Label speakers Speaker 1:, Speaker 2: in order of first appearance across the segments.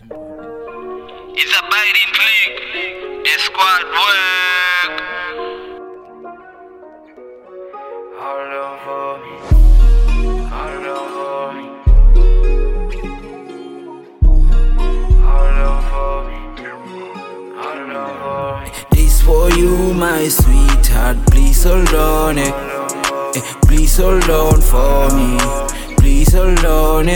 Speaker 1: It's a biting click. The squad work. All over me. All over me. All over me. All over me.
Speaker 2: This for you, my sweetheart. Please hold on, please hold on for me. Please hold on,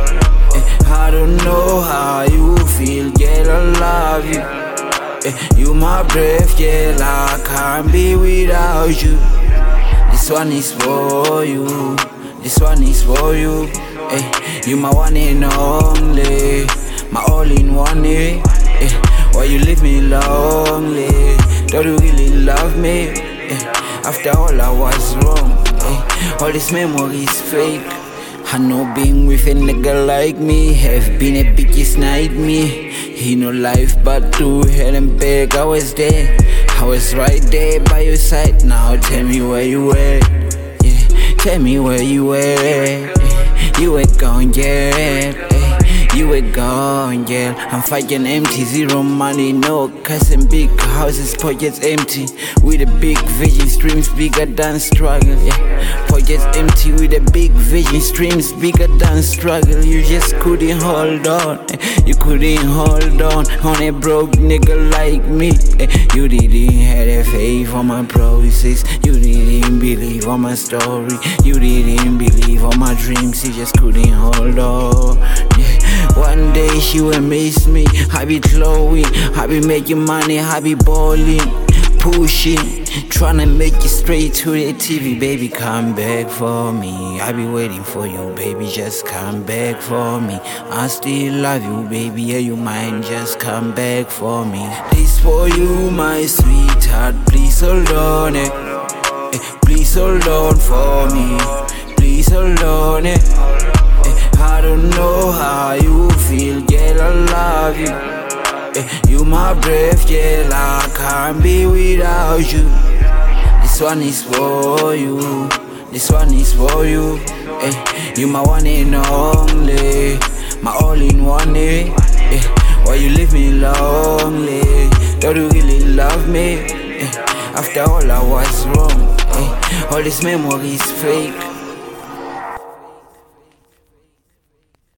Speaker 2: I don't know how you feel, girl, I love you. You my breath, girl, I can't be without you. This one is for you, this one is for you. You my one and only, my all in one. Why you leave me lonely? Don't you really love me? After all I was wrong, all this memories fake. I know being with a nigga like me have been a biggest nightmare. He no life but to hell and back. I was there, I was right there by your side. Now tell me where you were, yeah. Tell me where you were. You were gone, yeah. You were gone, yeah. I'm fighting empty, zero money, no cash and big houses, pockets empty. With a big vision, streams bigger than struggle, yeah. Pockets empty with a big vision, streams bigger than struggle. You just couldn't hold on, you couldn't hold on a broke nigga like me. You didn't have a faith on my process, you didn't believe on my story, you didn't believe on my dreams, you just couldn't hold on, yeah. One day she will miss me. I be glowing, I be making money, I be balling, pushing, tryna make it straight to the TV. Baby, come back for me. I be waiting for you, baby, just come back for me. I still love you, baby, yeah, you mind, just come back for me. This for you, my sweetheart, please hold on, please hold on for me. Please hold on, I don't know how you feel, girl, I love you. You my breath, girl, I can't be without you. This one is for you, this one is for you. You my one and only, my all in one. Why you leave me lonely? Don't you really love me? After all I was wrong, all this memories fake.